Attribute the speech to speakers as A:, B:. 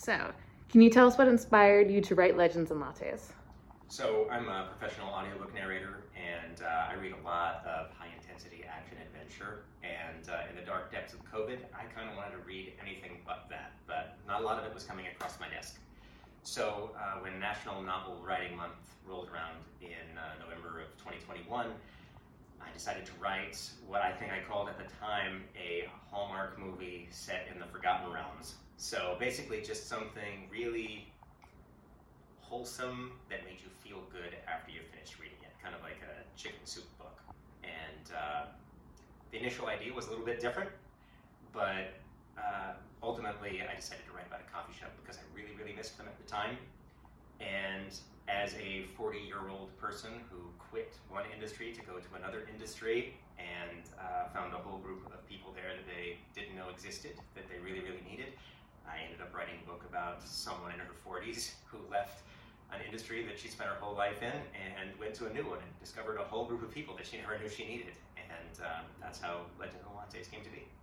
A: So, can you tell us what inspired you to write Legends and Lattes?
B: So I'm a professional audiobook narrator, and I read a lot of high-intensity action adventure. And in the dark depths of COVID, I kind of wanted to read anything but that, but not a lot of it was coming across my desk. So when National Novel Writing Month rolled around in November of 2021, I decided to write what I think I called at the time a Hallmark movie set in the Forgotten Realms. So basically just something really wholesome that made you feel good after you finished reading it, kind of like a chicken soup book. And the initial idea was a little bit different, but ultimately I decided to write about a coffee shop because I really, really missed them at the time. And as a 40-year-old person who quit one industry to go to another industry and found a whole group of people there that they didn't know existed, that they really, really needed, I ended up writing a book about someone in her 40s who left an industry that she spent her whole life in and went to a new one and discovered a whole group of people that she never knew she needed. And that's how Legends and Lattes came to be.